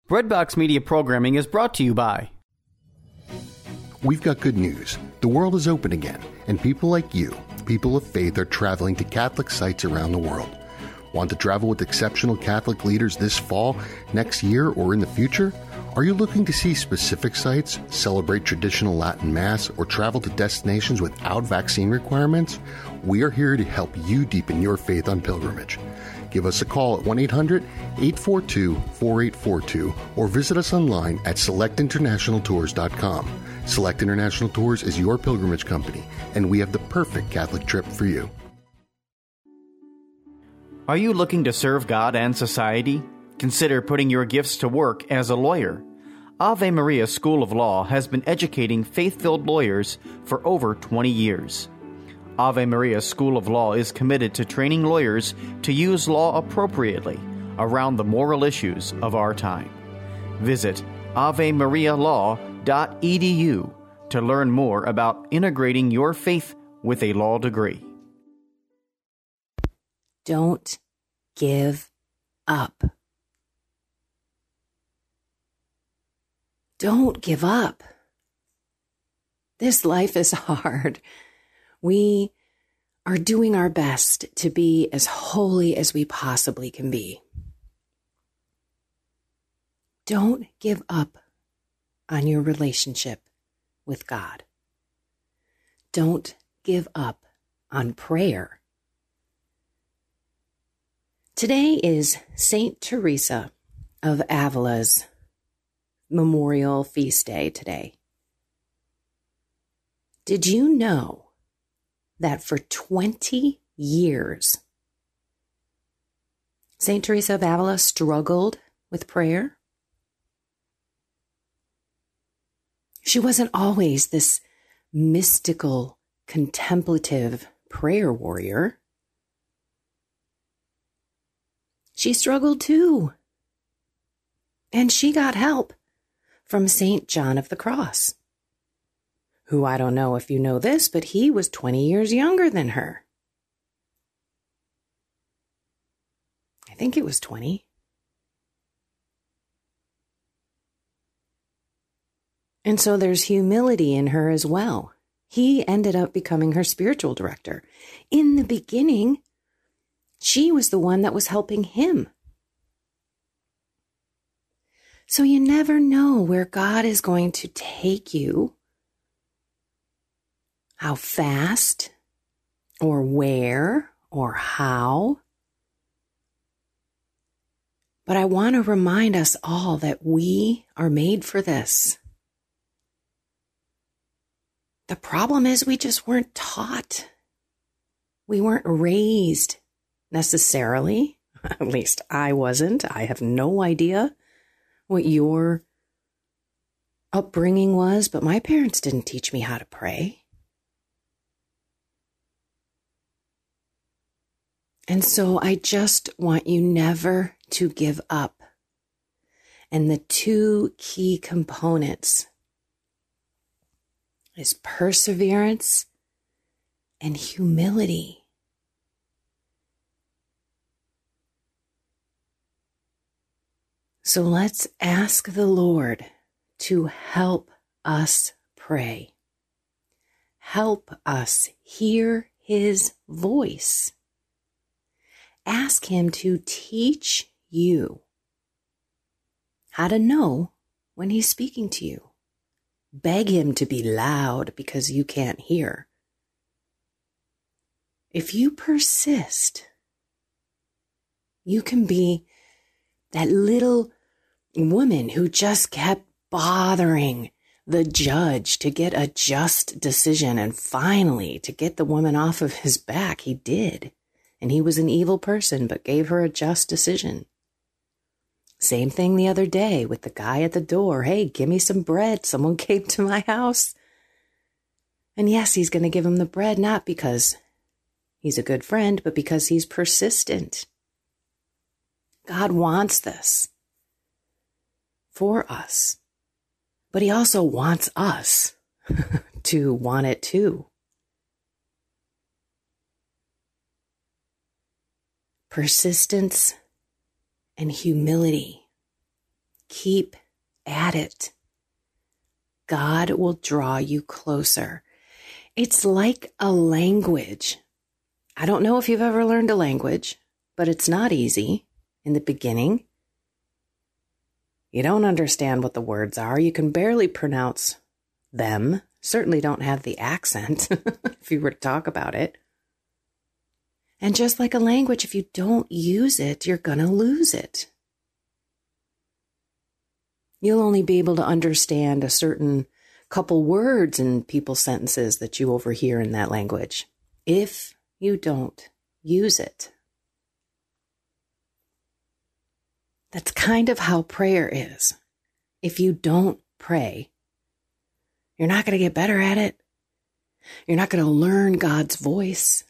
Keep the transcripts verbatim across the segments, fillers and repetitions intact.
Breadbox Media programming is brought to you by... We've got good news. The world is open again, and people like you, people of faith, are traveling to Catholic sites around the world. Want to travel with exceptional Catholic leaders this fall, next year, or in the future? Are you looking to see specific sites, celebrate traditional Latin Mass, or travel to destinations without vaccine requirements? We are here to help you deepen your faith on pilgrimage. Give us a call at one eight hundred eight four two four eight four two or visit us online at select international tours dot com. Select International Tours is your pilgrimage company, and we have the perfect Catholic trip for you. Are you looking to serve God and society? Consider putting your gifts to work as a lawyer. Ave Maria School of Law has been educating faith-filled lawyers for over twenty years. Ave Maria School of Law is committed to training lawyers to use law appropriately around the moral issues of our time. Visit ave maria law dot e d u to learn more about integrating your faith with a law degree. Don't give up. Don't give up. This life is hard. We are doing our best to be as holy as we possibly can be. Don't give up on your relationship with God. Don't give up on prayer. Today is Saint Teresa of Avila's Memorial Feast Day today. Did you know that for twenty years, Saint Teresa of Avila struggled with prayer? She wasn't always this mystical, contemplative prayer warrior. She struggled too. And she got help from Saint John of the Cross, who, I don't know if you know this, but he was twenty years younger than her. I think it was twenty. And so there's humility in her as well. He ended up becoming her spiritual director. In the beginning, she was the one that was helping him. So you never know where God is going to take you, how fast, or where, or how. But I want to remind us all that we are made for this. The problem is we just weren't taught. We weren't raised necessarily. At least I wasn't. I have no idea what your upbringing was, but my parents didn't teach me how to pray. And so I just want you never to give up. And the two key components is perseverance and humility. So let's ask the Lord to help us pray. Help us hear his voice. Ask him to teach you how to know when he's speaking to you. Beg him to be loud because you can't hear. If you persist, you can be that little woman who just kept bothering the judge to get a just decision, and finally, to get the woman off of his back, he did. And he was an evil person, but gave her a just decision. Same thing the other day with the guy at the door. Hey, give me some bread. Someone came to my house. And yes, he's going to give him the bread, not because he's a good friend, but because he's persistent. God wants this for us. But he also wants us to want it too. Persistence and humility keep at it. God will draw you closer. It's like a language. I don't know if you've ever learned a language, but it's not easy in the beginning. You don't understand what the words are. You can barely pronounce them. Certainly don't have the accent if you were to talk about it. And just like a language, if you don't use it, you're going to lose it. You'll only be able to understand a certain couple words in people's sentences that you overhear in that language if you don't use it. That's kind of how prayer is. If you don't pray, you're not going to get better at it. You're not going to learn God's voice.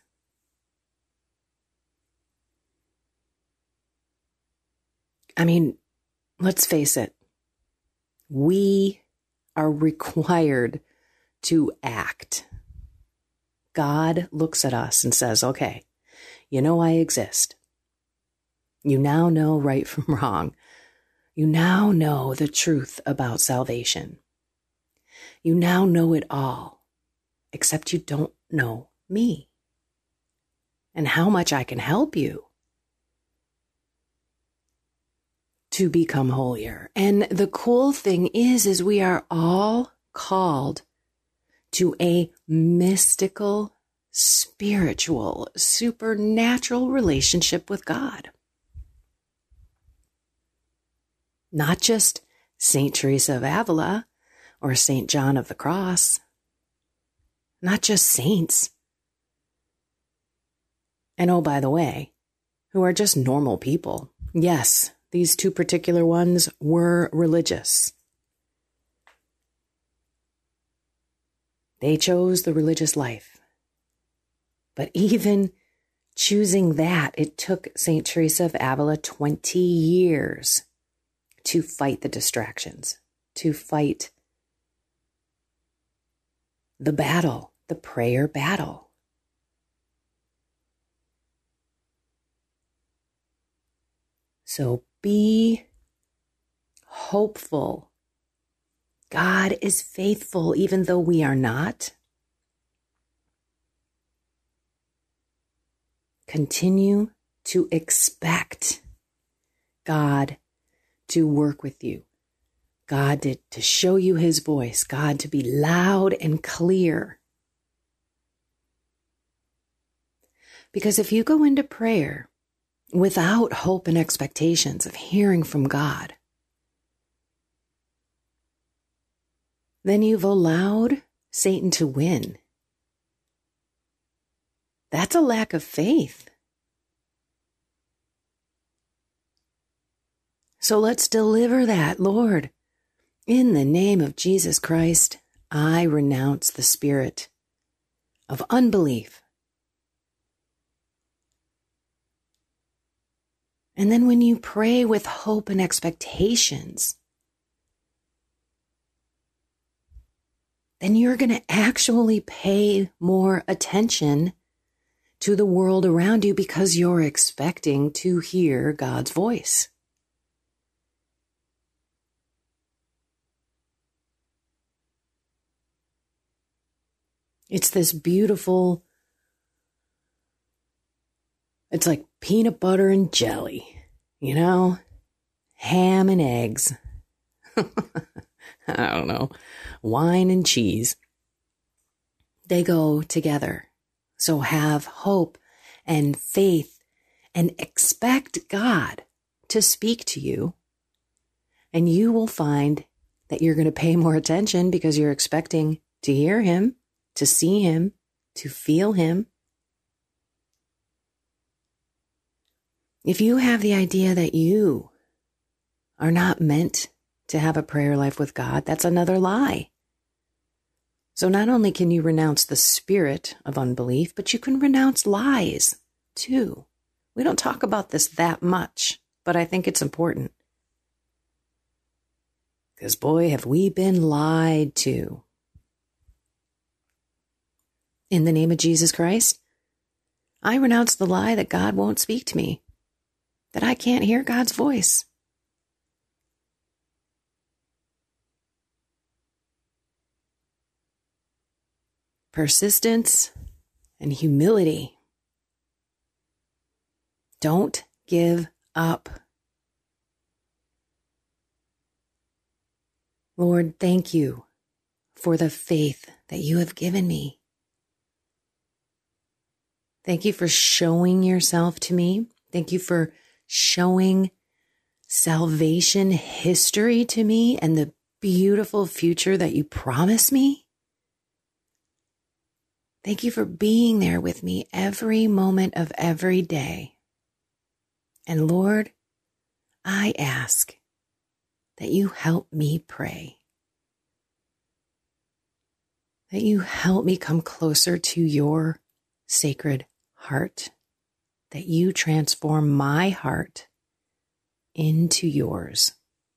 I mean, let's face it. We are required to act. God looks at us and says, okay, you know I exist. You now know right from wrong. You now know the truth about salvation. You now know it all, except you don't know me and how much I can help you to become holier. And the cool thing is, is we are all called to a mystical, spiritual, supernatural relationship with God. Not just Saint Teresa of Avila or Saint John of the Cross. Not just saints. And oh, by the way, who are just normal people. Yes, these two particular ones were religious. They chose the religious life. But even choosing that, it took Saint Teresa of Avila twenty years to fight the distractions, to fight the battle, the prayer battle. So be hopeful. God is faithful even though we are not. Continue to expect God to work with you. God to, to show you his voice. God to be loud and clear. Because if you go into prayer without hope and expectations of hearing from God, then you've allowed Satan to win. That's a lack of faith. So let's deliver that, Lord. In the name of Jesus Christ, I renounce the spirit of unbelief. And then when you pray with hope and expectations, then you're going to actually pay more attention to the world around you because you're expecting to hear God's voice. It's this beautiful, it's like peanut butter and jelly, you know, ham and eggs. I don't know, wine and cheese. They go together. So have hope and faith and expect God to speak to you. And you will find that you're going to pay more attention because you're expecting to hear him, to see him, to feel him. If you have the idea that you are not meant to have a prayer life with God, that's another lie. So not only can you renounce the spirit of unbelief, but you can renounce lies too. We don't talk about this that much, but I think it's important. Because boy, have we been lied to. In the name of Jesus Christ, I renounce the lie that God won't speak to me, that I can't hear God's voice. persistence, and humility. Don't give up. Lord, thank you for the faith that you have given me. Thank you for showing yourself to me. Thank you for showing salvation history to me and the beautiful future that you promise me. Thank you for being there with me every moment of every day. And Lord, I ask that you help me pray. That you help me come closer to your sacred heart. That you transform my heart into yours.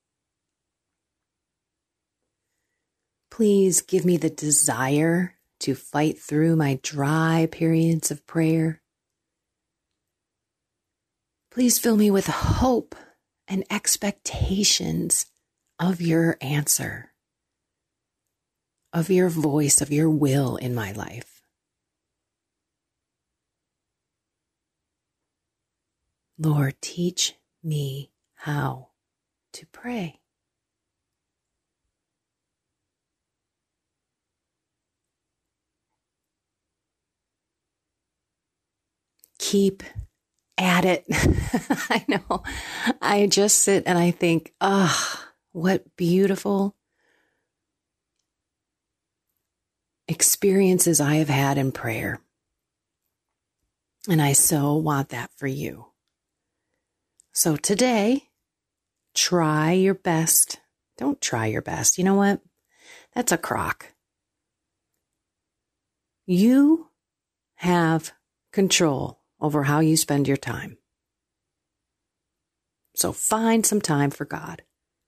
Please give me the desire to fight through my dry periods of prayer. Please fill me with hope and expectations of your answer, of your voice, of your will in my life. Lord, teach me how to pray. Keep at it. I know. I just sit and I think, ah, oh, what beautiful experiences I have had in prayer. And I so want that for you. So today, try your best. Don't try your best. You know what? That's a crock. You have control over how you spend your time. So find some time for God.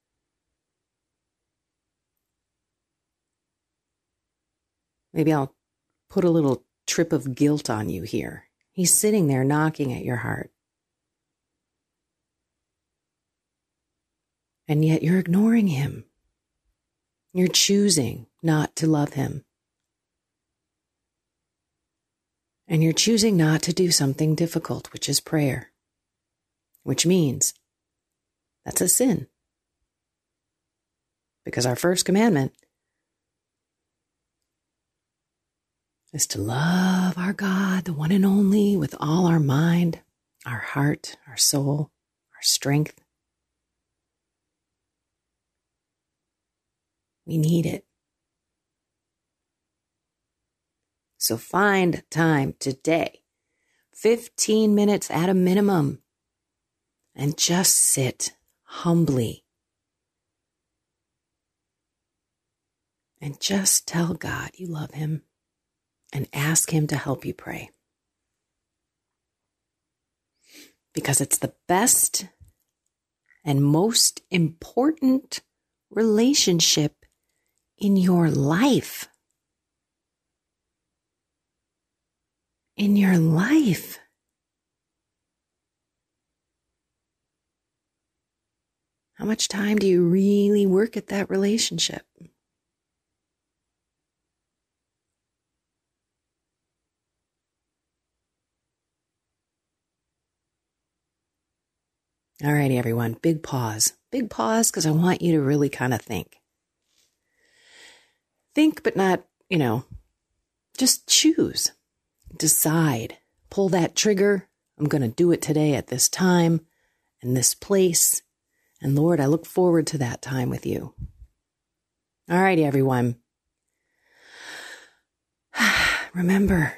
Maybe I'll put a little trip of guilt on you here. He's sitting there knocking at your heart. And yet you're ignoring him. You're choosing not to love him. And you're choosing not to do something difficult, which is prayer. Which means that's a sin. Because our first commandment is to love our God, the one and only, with all our mind, our heart, our soul, our strength. We need it. So find time today, fifteen minutes at a minimum, and just sit humbly and just tell God you love him and ask him to help you pray. Because it's the best and most important relationship in your life. In your life. How much time do you really work at that relationship? All righty, everyone. Big pause. Big pause because I want you to really kind of think. Think, but not, you know, just choose. Decide. Pull that trigger. I'm going to do it today at this time and this place. And Lord, I look forward to that time with you. All righty, everyone. Remember,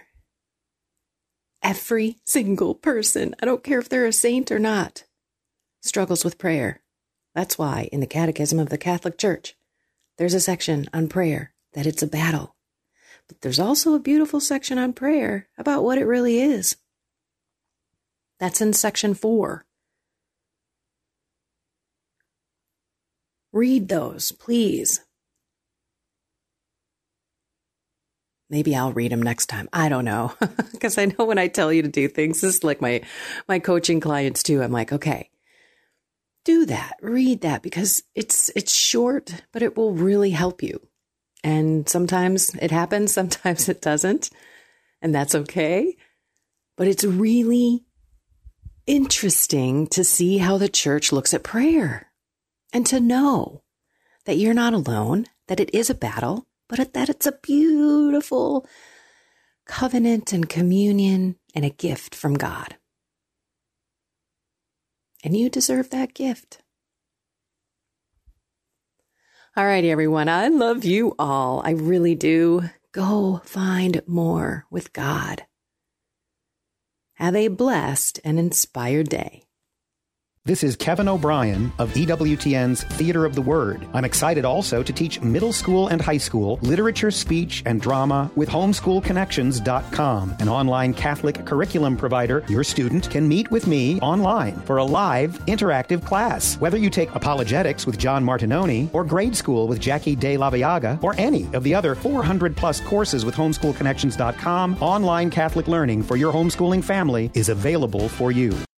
every single person, I don't care if they're a saint or not, struggles with prayer. That's why in the Catechism of the Catholic Church, there's a section on prayer, that it's a battle. But there's also a beautiful section on prayer about what it really is. That's in section four. Read those, please. Maybe I'll read them next time. I don't know. Because I know when I tell you to do things, this is like my, my coaching clients too. I'm like, okay, do that. Read that because it's it's short, but it will really help you. And sometimes it happens, sometimes it doesn't. And that's okay. But it's really interesting to see how the church looks at prayer and to know that you're not alone, that it is a battle, but that it's a beautiful covenant and communion and a gift from God. And you deserve that gift. All righty, everyone. I love you all. I really do. Go find more with God. Have a blessed and inspired day. This is Kevin O'Brien of E W T N's Theater of the Word. I'm excited also to teach middle school and high school literature, speech, and drama with homeschool connections dot com, an online Catholic curriculum provider. Your student can meet with me online for a live, interactive class. Whether you take apologetics with John Martinoni, or grade school with Jackie De La Viaga, or any of the other four hundred plus courses with homeschool connections dot com, online Catholic learning for your homeschooling family is available for you.